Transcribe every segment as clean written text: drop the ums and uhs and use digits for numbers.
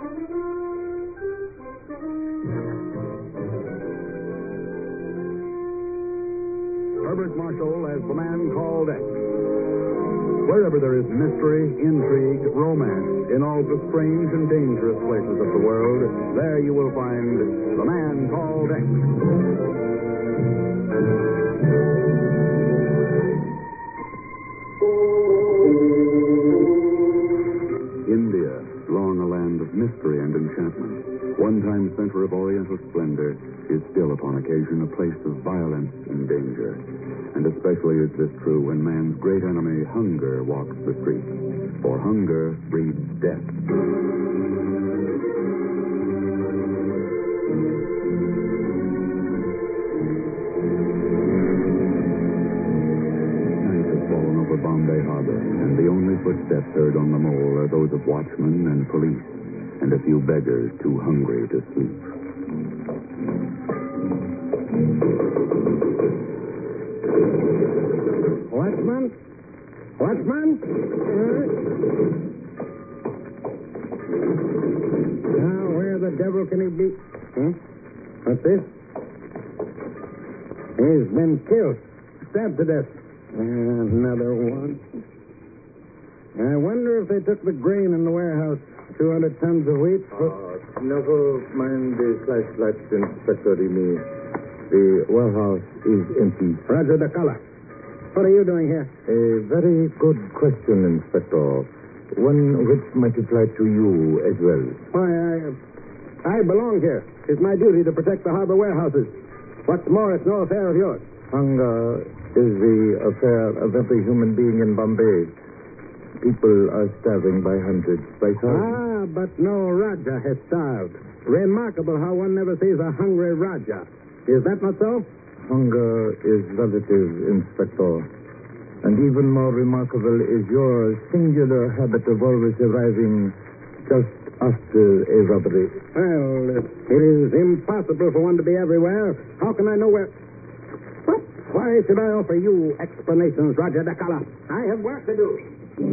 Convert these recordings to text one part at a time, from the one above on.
Herbert Marshall as the man called X. Wherever there is mystery, intrigue, romance, in all the strange and dangerous places of the world, there you will find the man called X. India, long a land of mystery and enchantment, one-time center of Oriental splendor, is still upon occasion a place of violence and danger. And especially is this true when man's great enemy, hunger, walks the streets. For hunger breeds death. Night has fallen over Bombay Harbor, and the only footsteps heard on the mole are those of watchmen and police, and a few beggars too hungry to sleep. Watchman? Watchman? Now, where the devil can he be? What's this? He's been killed. Stabbed to death. Another one. I wonder if they took the grain in the warehouse. 200 tons of wheat. Never mind the flashlights, Inspector Remy. The warehouse is empty. Roger the color. What are you doing here? A very good question, Inspector. One which might apply to you as well. Why, I belong here. It's my duty to protect the harbor warehouses. What's more, it's no affair of yours. Hunger is the affair of every human being in Bombay. People are starving by hundreds, by thousands. But no Raja has starved. Remarkable how one never sees a hungry Raja. Is that not so? Hunger is relative, Inspector. And even more remarkable is your singular habit of always arriving just after a robbery. Well, it is impossible for one to be everywhere. How can I know where... What? Why should I offer you explanations, Roger Dakala? I have work to do.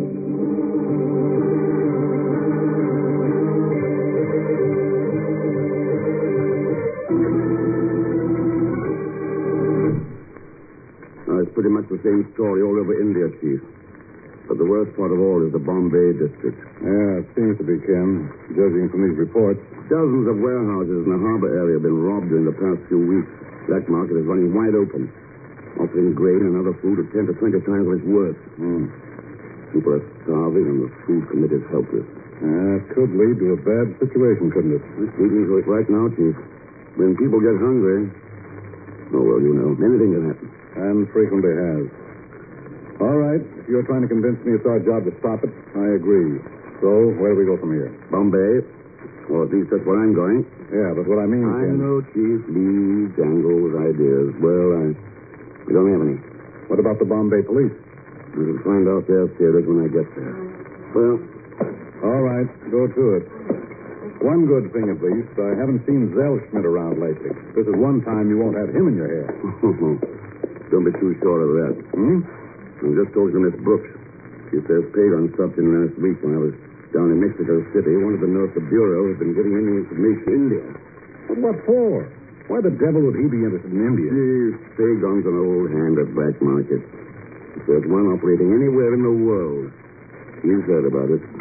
It's pretty much the same story all over India, Chief. But the worst part of all is the Bombay district. Yeah, it seems to be, Ken, judging from these reports. Dozens of warehouses in the harbor area have been robbed during the past few weeks. Black market is running wide open, offering grain and other food at 10 to 20 times what it's worth. People are starving and the food committee is helpless. It could lead to a bad situation, couldn't it? It's leading to it right now, Chief. When people get hungry, oh, well, you know, anything can happen. And frequently has. All right, if you're trying to convince me it's our job to stop it, I agree. So, where do we go from here? Bombay. Or at least that's where I'm going. Yeah, but what I mean, I Ken... know, Chief. Leads, angles, ideas. Well, we don't have any. What about the Bombay police? We'll find out their theories when I get there. Well... All right, go to it. One good thing, at least, I haven't seen Zell Schmidt around lately. This is one time you won't have him in your hair. Don't be too sure of that. I'm just talking to Miss Brooks. She says Pagan stopped in last week when I was down in Mexico City. Wanted to know if the Bureau has been getting any information in India. But what for? Why the devil would he be interested in India? Pagan's an old hand at black market. If there's one operating anywhere in the world, you've heard about it.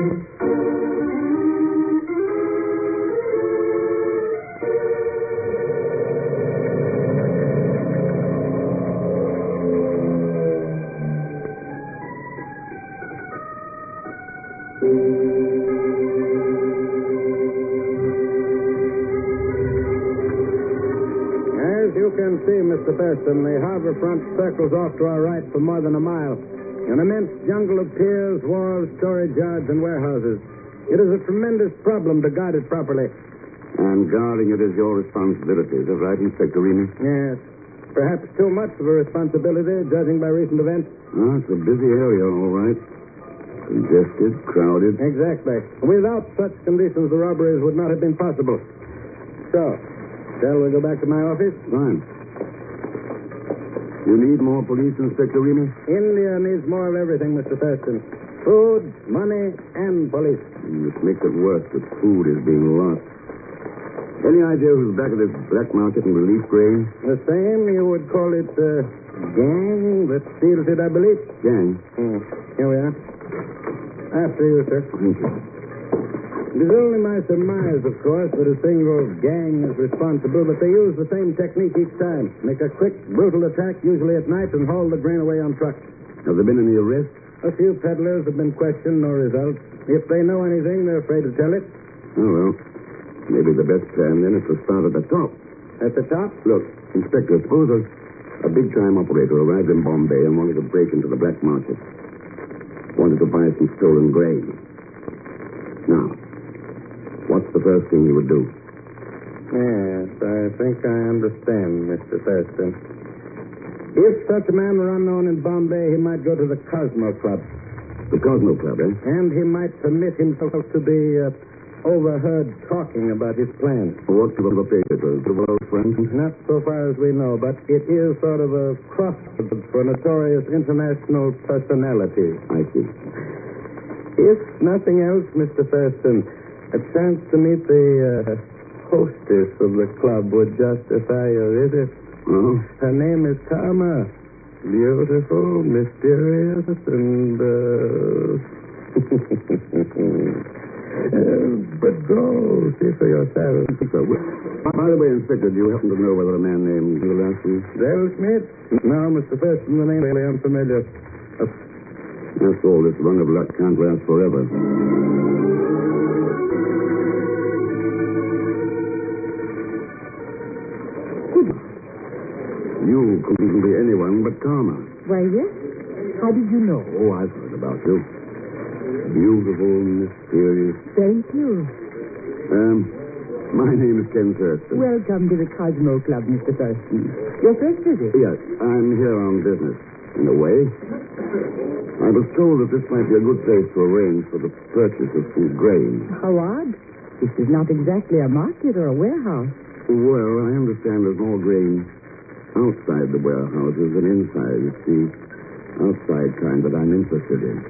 As you can see, Mr. Thurston, the harbor front circles off to our right for more than a mile. An immense jungle of piers, wharves, storage yards, and warehouses. It is a tremendous problem to guard it properly. And guarding it is your responsibility. Is that right, Inspector Remy? Yes. Perhaps too much of a responsibility, judging by recent events. Oh, it's a busy area, all right. Congested, crowded. Exactly. Without such conditions, the robberies would not have been possible. So, shall we go back to my office? Fine. You need more police, Inspector Remy? India needs more of everything, Mr. Thurston. Food, money, and police. Which makes it worse that food is being lost. Any idea who's back of this black market and relief grain? The same you would call it gang that steals it, I believe. Gang. Here we are. After you, sir. Thank you. It is only my surmise, of course, that a single gang is responsible, but they use the same technique each time. Make a quick, brutal attack, usually at night, and haul the grain away on trucks. Have there been any arrests? A few peddlers have been questioned, no result. If they know anything, they're afraid to tell it. Oh, well. Maybe the best plan then is to start at the top. At the top? Look, Inspector, suppose a big-time operator arrived in Bombay and wanted to break into the black market. Wanted to buy some stolen grain. Now, what's the first thing he would do? Yes, I think I understand, Mr. Thurston. If such a man were unknown in Bombay, he might go to the Cosmo Club. The Cosmo Club, eh? And he might permit himself to be overheard talking about his plans. What about the papers? The world friends? Not so far as we know, but it is sort of a crossroads for notorious international personalities. I see. If nothing else, Mr. Thurston, a chance to meet the hostess of the club would justify your visit. Oh? Her name is Karma. Beautiful, mysterious, and but go, see for yourself. By the way, Inspector, do you happen to know whether a man named Gillespie? Dale Smith? No, Mr. Thurston, the name is unfamiliar. That's all. This run of luck can't last forever. You couldn't be anyone but Karma. Why, yes. How did you know? Oh, I've heard about you. Beautiful, mysterious. Thank you. My name is Ken Thurston. Welcome to the Cosmo Club, Mr. Thurston. Your first visit? Yes, I'm here on business, in a way. I was told that this might be a good place to arrange for the purchase of some grain. How odd. This is not exactly a market or a warehouse. Well, I understand there's more grain outside the warehouses than inside. It's the outside kind that I'm interested in.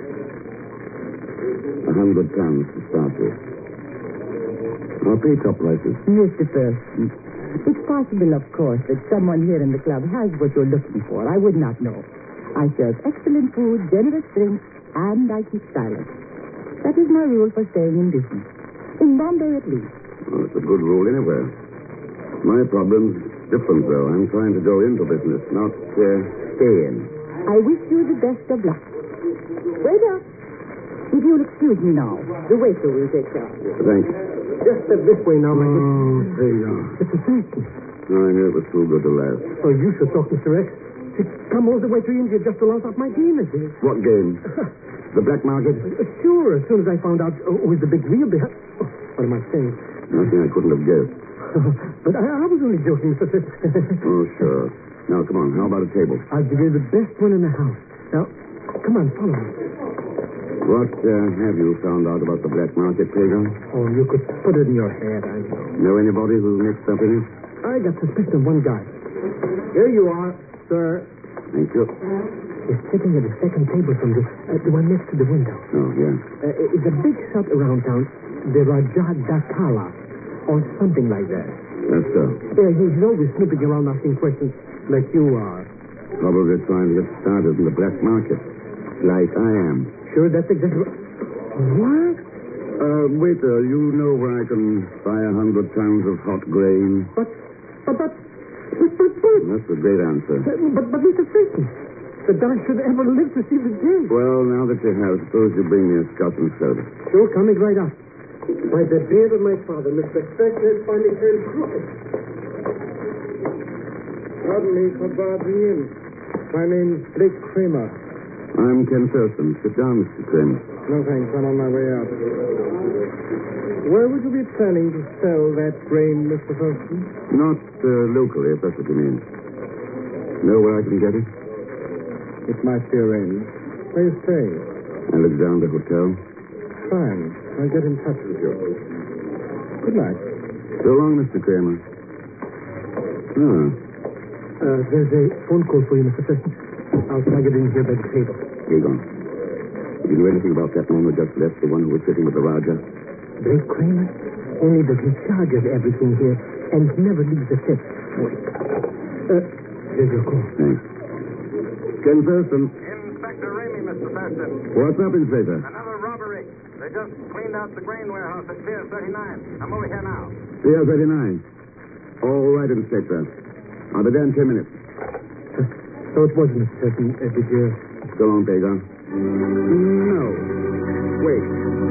100 tons to start with. I'll pay top prices. Mr. Thurston, it's possible, of course, that someone here in the club has what you're looking for. I would not know. I serve excellent food, generous drinks, and I keep silent. That is my rule for staying in business. In Bombay, at least. Well, it's a good rule anywhere. My problem's different, though. I'm trying to go into business, not stay in. I wish you the best of luck. Waiter, if you'll excuse me now, the waiter will take care of you. Thanks. Just step this way now, my good. Oh, there you are. Mr. Thurston. I knew it was too good to last. Oh, you should talk, Mr. X. It's come all the way to India just to launch out my game, is it? What game? The black market? Sure, as soon as I found out who was the big wheel behind... Oh, what am I saying? Nothing I couldn't have guessed. But I was only joking, Mr. Thurston. Oh, sure. Now, come on. How about a table? I'll give you the best one in the house. Now, come on, follow me. What have you found out about the black market, Pedro? Oh, you could put it in your head, I know. Know anybody who's mixed up in it? I got suspicion of one guy. Here you are, sir. Thank you. He's sitting at the second table from the one next to the window. Oh, yeah. It's a big shop around town, the Raja Dakala, or something like that. That's so. He's always snooping around asking questions like you are. Probably trying to get started in the black market, like I am. Sure, that's exactly what? Waiter, you know where I can buy 100 pounds of hot grain? But... That's a great answer. But Mr. Thurston, that I should ever live to see the day. Well, now that you have, suppose you bring me a Scotch and soda. Sure, coming right up. By the beard of my father, Mr. Thurston is finally turned crooked. Pardon me for bothering in. My name's Blake Kramer. I'm Ken Thurston. Sit down, Mr. Kramer. No, thanks. I'm on my way out. Where would you be planning to sell that grain, Mr. Thurston? Not locally, if that's what you mean. Know where I can get it? It might be arranged. Where you staying? Alexander Hotel. Fine. I'll get in touch with you. Good night. So long, Mr. Kramer. There's a phone call for you, Mr. Thurston. I'll plug it in here by the table. Here you go. You know anything about that man who just left, the one who was sitting with the Raja? Blake Kramer? Only that he charges everything here and never leaves a set. Wait. Here's your call. Thanks. Ken Thurston. Inspector Ramey, Mr. Thurston. What's up, Inspector? Another robbery. They just cleaned out the grain warehouse at Pier 39. I'm over here now. Pier 39. All right, Inspector. I'll be there in 10 minutes. So it wasn't certain, did you? So long, Pagan. No. Wait.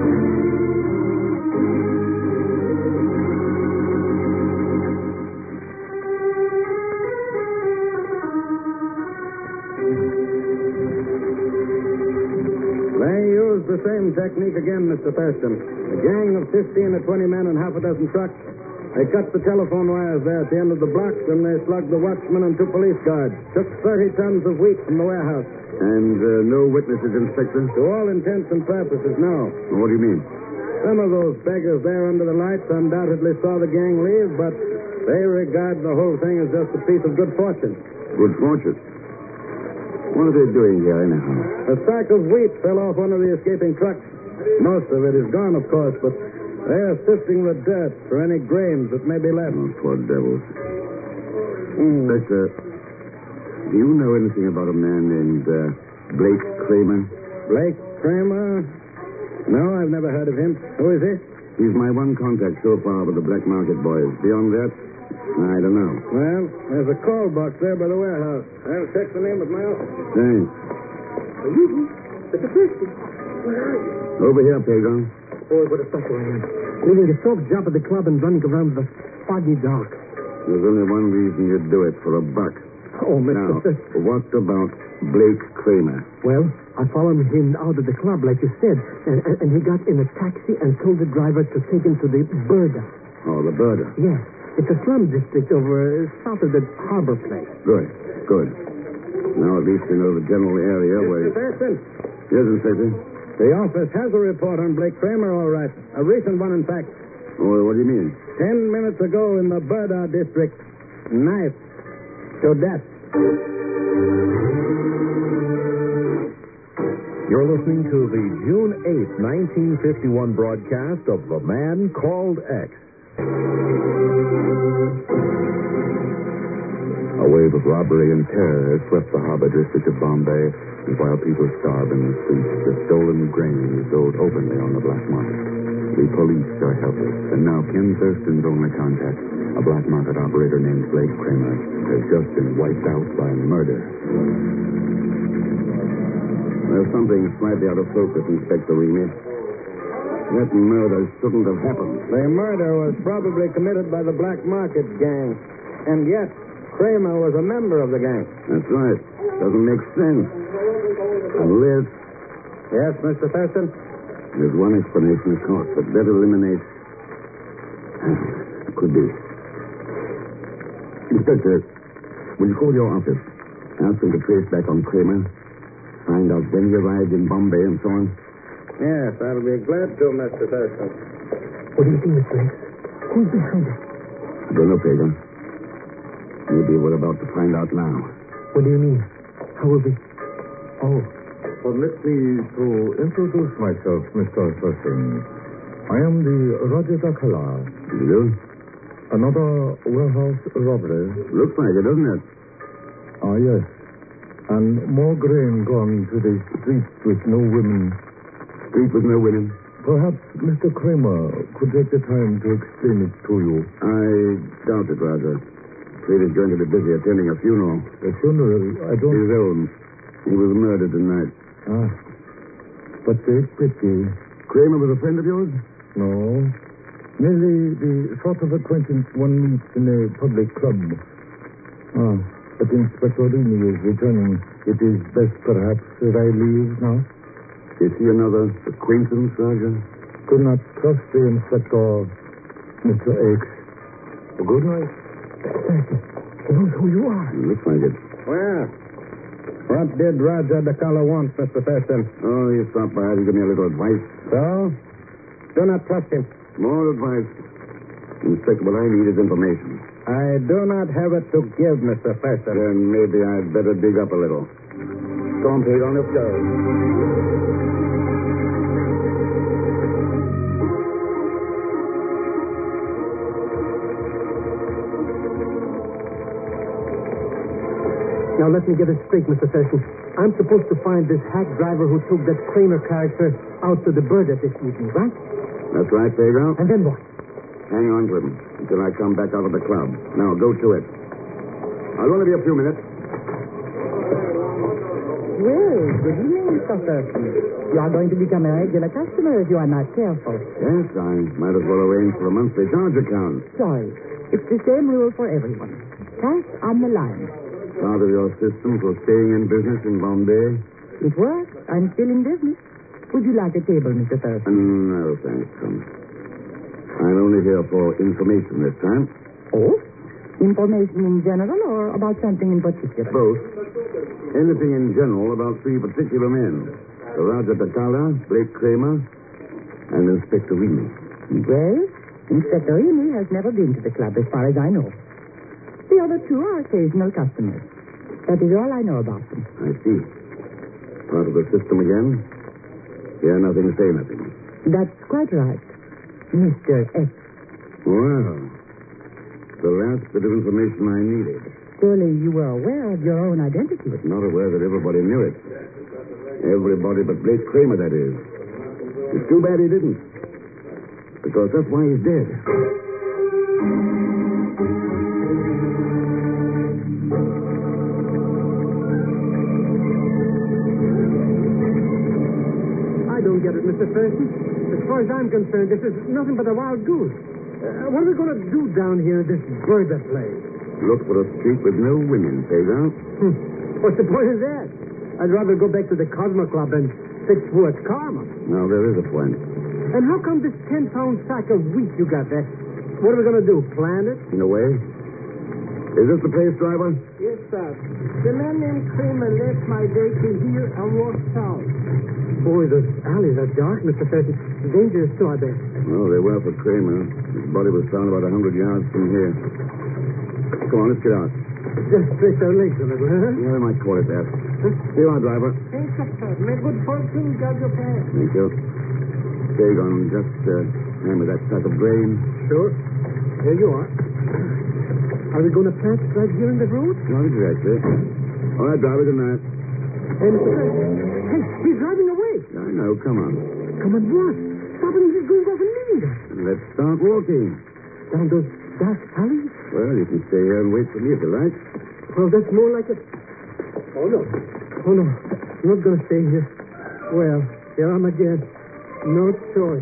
They used the same technique again, Mr. Thurston. A gang of 15 or 20 men and half a dozen trucks. They cut the telephone wires there at the end of the block, then they slugged the watchman and 2 police guards. Took 30 tons of wheat from the warehouse. And no witnesses, Inspector? To all intents and purposes, no. What do you mean? Some of those beggars there under the lights undoubtedly saw the gang leave, but they regard the whole thing as just a piece of good fortune. Good fortune. What are they doing here, anyhow? A sack of wheat fell off one of the escaping trucks. Most of it is gone, of course, but they are sifting the dirt for any grains that may be left. Oh, poor devils. Inspector, do you know anything about a man named Blake Kramer? Blake Kramer? No, I've never heard of him. Who is he? He's my one contact so far with the black market boys. Beyond that, I don't know. Well, there's a call box there by the warehouse. I'll check the name of my office. Thanks. Mr. Thurston, where are you? Over here, Pagan. Boy, what a sucker I am. Leaving a soap job at the club and running around the foggy dark. There's only one reason you'd do it, for a buck. Oh, Mr. Now, Thurston. what about Blake Kramer? Well, I followed him out of the club, like you said, and he got in a taxi and told the driver to take him to the Burda. Oh, the Burda. Yes, it's a slum district over south of the harbor place. Good. Now at least you know the general area where... Mr. Thurston, Yes, Inspector? the office has a report on Blake Kramer, all right. A recent one, in fact. Oh, what do you mean? 10 minutes ago in the Burda district. Knife to death. You're listening to the June 8, 1951 broadcast of The Man Called X. A wave of robbery and terror has swept the harbor district of Bombay, and while people starve in the streets, the stolen grain is sold openly on the black market. The police are helpless, and now Ken Thurston's only contact, a black market operator named Blake Kramer, has just been wiped out by murder. There's something slightly out of focus, Inspector Ramey. That murder shouldn't have happened. The murder was probably committed by the black market gang. And yet, Kramer was a member of the gang. That's right. Doesn't make sense. Unless... Yes, Mr. Thurston? There's one explanation, of course, but that eliminates... Could be. Inspector, will you call your office? Ask them to trace back on Kramer. Find out when he arrived in Bombay and so on. Yes, I'll be glad to, Mr. Thurston. What do you think, Mr. X? Who's behind it? I don't know, Pagan. Maybe we're about to find out now. What do you mean? How will we... Oh. Permit me to introduce myself, Mr. Thurston. I am the Raja Dakhala. You? Another warehouse robbery. Looks like it, doesn't it? Ah, yes. And more grain gone to the streets with no women. Street with no women? Perhaps Mr. Kramer could take the time to explain it to you. I doubt it, Roger. Afraid he's going to be busy attending a funeral. A funeral? I don't... His own. He was murdered tonight. Ah. But a pity. Kramer was a friend of yours? No. Merely the sort of acquaintance one meets in a public club. Ah. But Inspector Ramey is returning. It is best, perhaps, that I leave now. Is he another acquaintance, Roger? Do not trust the Inspector, Mr. X. Good night. He knows who you are. Looks like it. Well, what did Raja Dakhala want, Mr. Thurston? Oh, he stopped by to give me a little advice. So? Do not trust him. More advice. Inspector, what I need is information. I do not have it to give, Mr. Thurston. Then maybe I'd better dig up a little. Storm Pagan, let's go. Now, let me get it straight, Mr. Thurston. I'm supposed to find this hack driver who took that Kramer character out to the Burger this evening, right? That's right, Pedro. And then what? Hang on to him until I come back out of the club. Now, go to it. I'll only be a few minutes. Well, good evening, Mr. Thurston. You are going to become a regular customer if you are not careful. Yes, I might as well arrange for a monthly charge account. Sorry. It's the same rule for everyone. Cash on the line. Part of your system for staying in business in Bombay? It works. I'm still in business. Would you like a table, Mr. Thurston? No, thanks, Tom. I'm only here for information this time. Oh? Information in general or about something in particular? Both. Anything in general about three particular men. Raja Takala, Blake Kramer, and Inspector Rini. Well, Inspector Rini has never been to the club as far as I know. The other two are occasional customers. That is all I know about them. I see. Part of the system again? Hear nothing, say nothing. That's quite right. Mr. X. Well, the last bit of information I needed. Surely you were aware of your own identity. But not aware that everybody knew it. Everybody but Blake Kramer, that is. It's too bad he didn't. Because that's why he's dead. I don't get it, Mr. Thurston. As far as I'm concerned, this is nothing but a wild goose. What are we going to do down here at this burger place? Look for a street with no women, Pedro. What's the point of that? I'd rather go back to the Cosmo Club and fix Wood's karma. Now, there is a point. And how come this 10-pound sack of wheat you got there? What are we going to do, plant it? In a way. Is this the place, driver? Yes, sir. The man named Kramer left my vehicle here and walked south. Boy, those alleys are dark, Mr. Thurston. Dangerous, too, I bet. No, they were for Kramer. His body was found about 100 yards from here. Come on, let's get out. Just stretch our legs a little, huh? Yeah, they might call it that. Here you are, driver. Thanks, sir. May good fortune guide your path. Thank you. Dagon, just hand me that sack of grain. Sure. Here you are. Are we going to plant right here in the road? Not exactly. All right, driver, good night. And, hey, he's driving away. I know, come on. Come on, what? Stop him, he's going off and leaving us. Let's start walking. Down those dark alleys? Well, you can stay here and wait for me if you like. Well, that's more like it. Oh, no. Oh, no. I'm not going to stay here. Well, here I'm again. No choice.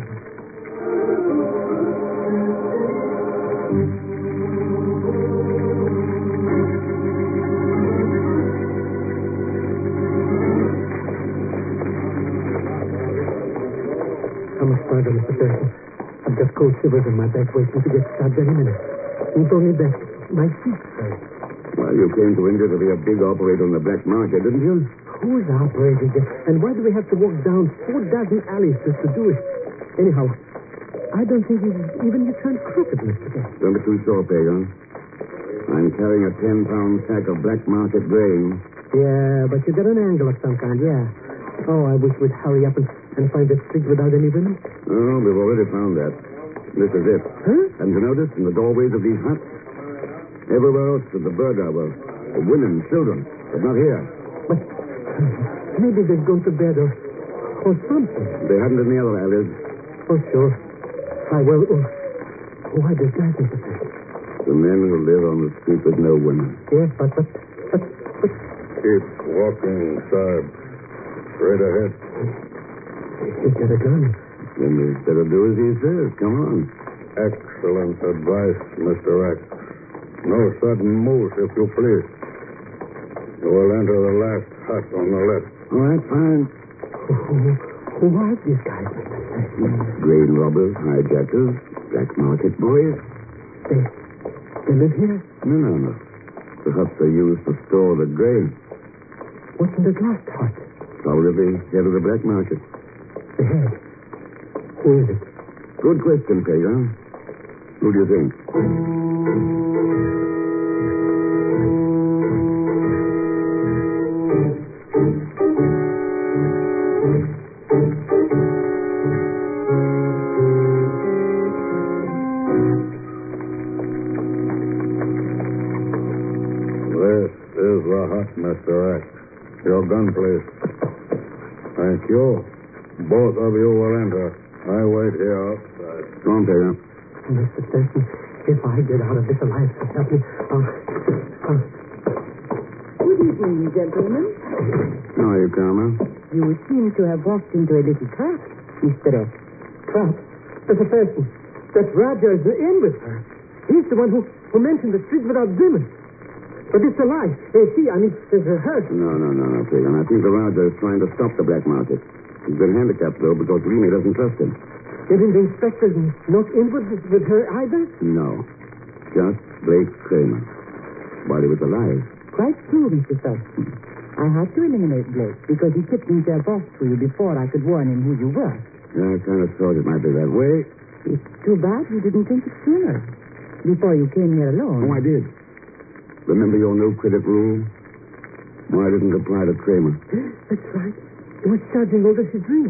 I'm a spider, Mr. Thurston. I've got cold shivers in my back waiting to get stabbed any minute. Not only that, my feet hurt. Well, you came to India to be a big operator on the black market, didn't you? Who's operating it? And why do we have to walk down 4 dozen alleys just to do it? Anyhow, I don't think even you turned crooked, Mr. Thurston. Don't be too sure, Pagan. I'm carrying a 10-pound sack of black market grain. Yeah, but you got an angle of some kind, yeah. Oh, I wish we'd hurry up and find that street without any women. Oh, we've already found that. This is it. Huh? And you notice in the doorways of these huts? Everywhere else at the burger were women, children, but not here. But maybe they've gone to bed or something. They hadn't in the other alleys. Oh, sure. Well, why does that, Mr. Thurston? The men who live on the street with no women. Yes, but... Keep walking, Sarb. Straight ahead. He's got a gun. Then you better do as he says. Come on. Excellent advice, Mr. X. No sudden moves, if you please. You will enter the last hut on the left. All right, fine. Who are these guys, Mr. Thurston? Grain robbers, hijackers, black market boys. They live here? No. The huts are used to store the grain. What's in the last hut? Probably the head of the black market. The head. Who is it? Good question, Pedro. Who do you think? This is is the hut, Mr. X. Your gun, please. Thank you. Both of you will enter. I wait here outside. Go on, Taylor. Mr. Stanton, if I get out of this alive, help me. Good evening, gentlemen. How are you, Karma? You seem to have walked into a little trap, Mr. X. Trap. Mr. Stanton, that Roger is in with her. He's the one who mentioned the street without women. But it's a lie. Her. No, Pagan. I think the Raja is trying to stop the black market. He's been handicapped, though, because Remy doesn't trust him. Didn't the inspector not in with her either? No. Just Blake Kramer. While he was alive. Quite true, Mr. Thurston. I had to eliminate Blake because he tipped himself off to you before I could warn him who you were. Yeah, I kind of thought it might be that way. It's too bad you didn't think it sooner. Before you came here alone. Oh, I did. Remember your no credit rule? Why didn't it apply to Kramer? That's right. He was charging all his dreams.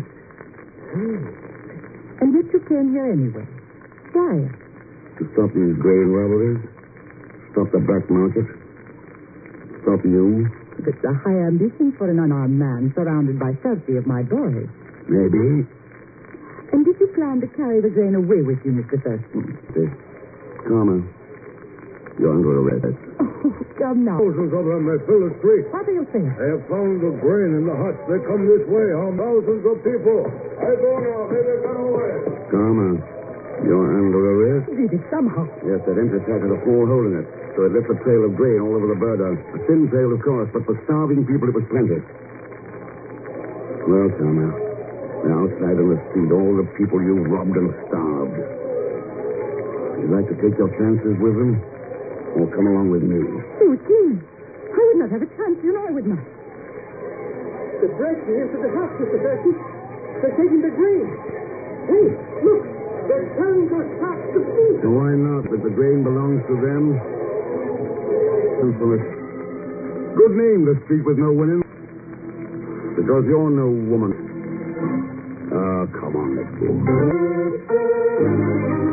And yet you came here anyway. Why? To stop these grain robberies? Stop the black market? Stop you? It's a high ambition for an unarmed man surrounded by 30 of my boys. Maybe. And did you plan to carry the grain away with you, Mr. Thurston? Karma, you're under arrest. Oh, come now. Thousands of them, they fill the street. What are you saying? They have found the grain in the huts. They come this way on thousands of people. I go now. They run away. Karma, you're under arrest? Did it somehow? Yes, that empty sack had a small hole in it, so it left a trail of grain all over the burdock. A thin trail, of course, but for starving people it was plenty. Well, Karma, they're outside on the street, all the people you robbed and starved. Would you like to take your chances with them? Or come along with me? Eugene, I would not have a chance. You know I would not. They're breaking into the house, Mr. Thurston. They're taking the grain. Hey, look. They're carrying those sacks of food. So why not? If the grain belongs to them. Infamous. Good name, the street with no women. Because you're no woman. Come on, let's go.